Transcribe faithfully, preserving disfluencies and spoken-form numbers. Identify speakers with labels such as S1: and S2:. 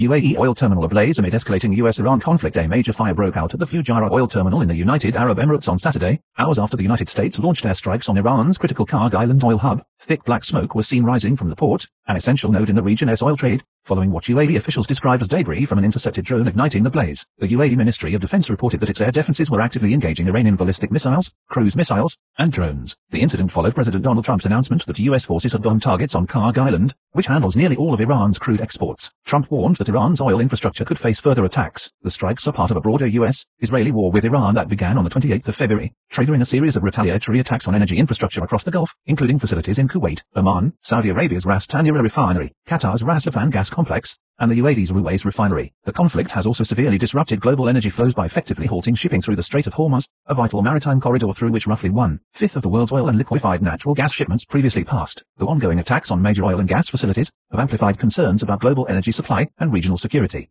S1: U A E oil terminal ablaze amid escalating U S Iran conflict. A major fire broke out at the Fujairah oil terminal in the United Arab Emirates on Saturday, hours after the United States launched airstrikes on Iran's critical Karg Island oil hub. Thick black smoke was seen rising from the port, an essential node in the region's oil trade, following what U A E officials described as debris from an intercepted drone igniting the blaze. The U A E Ministry of Defense reported that its air defenses were actively engaging Iranian ballistic missiles, cruise missiles, and drones. The incident followed President Donald Trump's announcement that U S forces had bombed targets on Karg Island, which handles nearly all of Iran's crude exports. Trump warned that Iran's oil infrastructure could face further attacks. The strikes are part of a broader U S-Israeli war with Iran that began on the twenty-eighth of February, triggering a series of retaliatory attacks on energy infrastructure across the Gulf, including facilities in Kuwait, Oman, Saudi Arabia's Ras Tanura refinery, Qatar's Ras Laffan gas complex, and the U A E's Ruwais refinery. The conflict has also severely disrupted global energy flows by effectively halting shipping through the Strait of Hormuz, a vital maritime corridor through which roughly one-fifth of the world's oil and liquefied natural gas shipments previously passed. The ongoing attacks on major oil and gas facilities have amplified concerns about global energy supply and regional security.